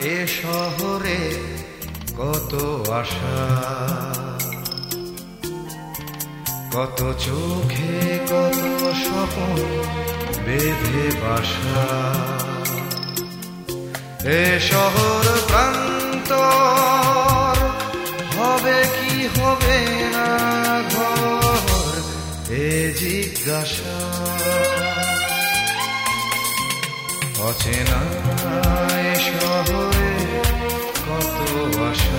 এ শহরে কত আশা, কত চোখে কত স্বপ্ন বেঁধে বাসা। এ শহর প্রান্তর হবে কি হবে না ঘর, এ জিজ্ঞাসা। অচেনা এ শহরে কত আশা।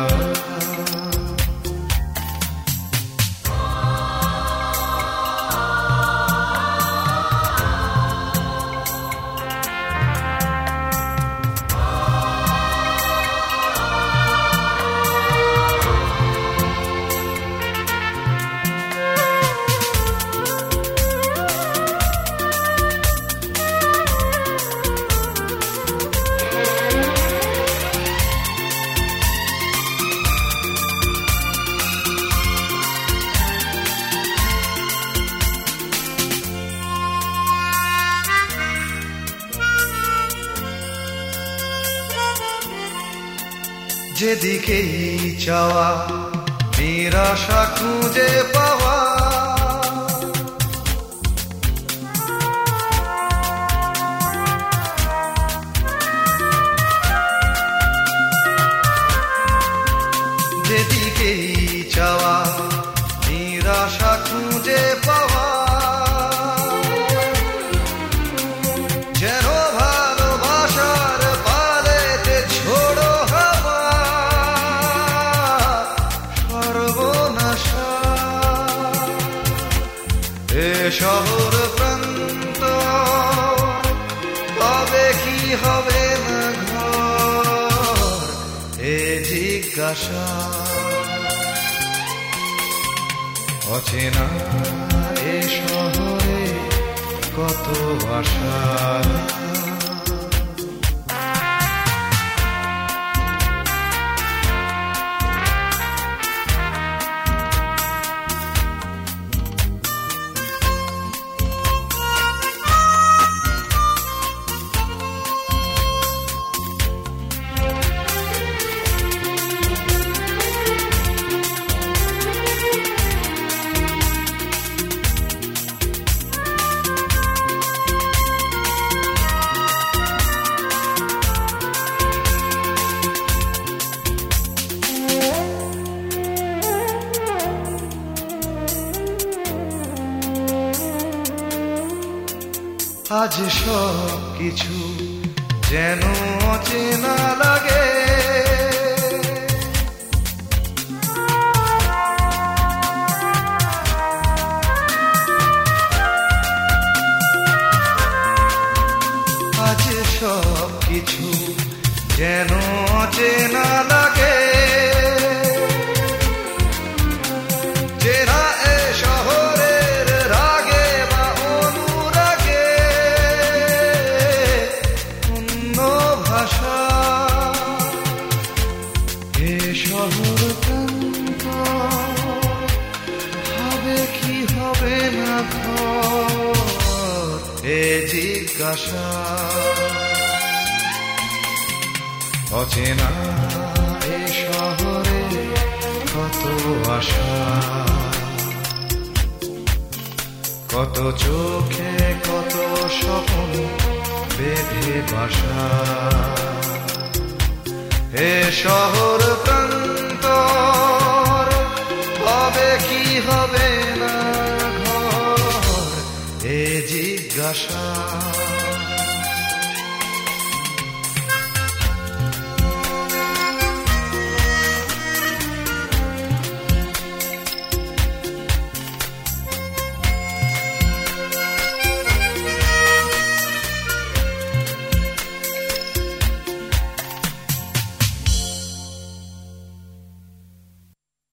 যেদিকেই চাওয়া নিরাশা খুঁজে পাওয়া, যেদিকেই চাওয়া নিরাশা খুঁজে পাওয়া। যেন ভালোবাসার পালেতে ছোড়ো হাওয়া সর্বনাশা। এ শহর প্রান্ত হবে কি হবে না ঘর, এ জিজ্ঞাসা। অচেনা এ শহরে কত আশা। আজ সব কিছু যেন অচেনা লাগে, আজ সব কিছু যেন অচেনা লাগে। চেনা এ শহরের রাগে বা অনুরাগে অন্য ভাষা। এ শহর প্রান্ত হবে কি হবে না ঘর, এ জিজ্ঞাসা। অচেনা এ শহরে কত আশা, কত চোখে কত স্বপ্ন বেঁধে বাসা। এ শহর